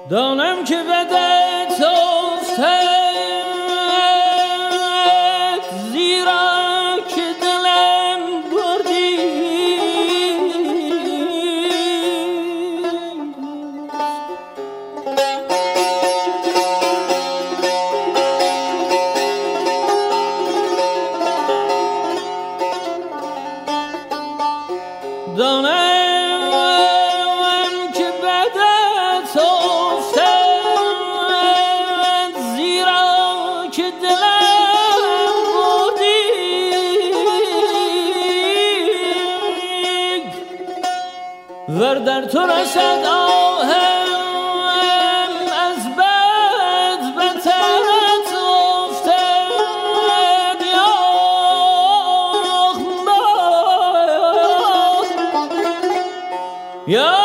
دانم که بدت افتد زیرا که دلم بردی دانم که بدت افتد زیرا که دلم بردی ور در تو رسد آهم از بد بترت افتد یا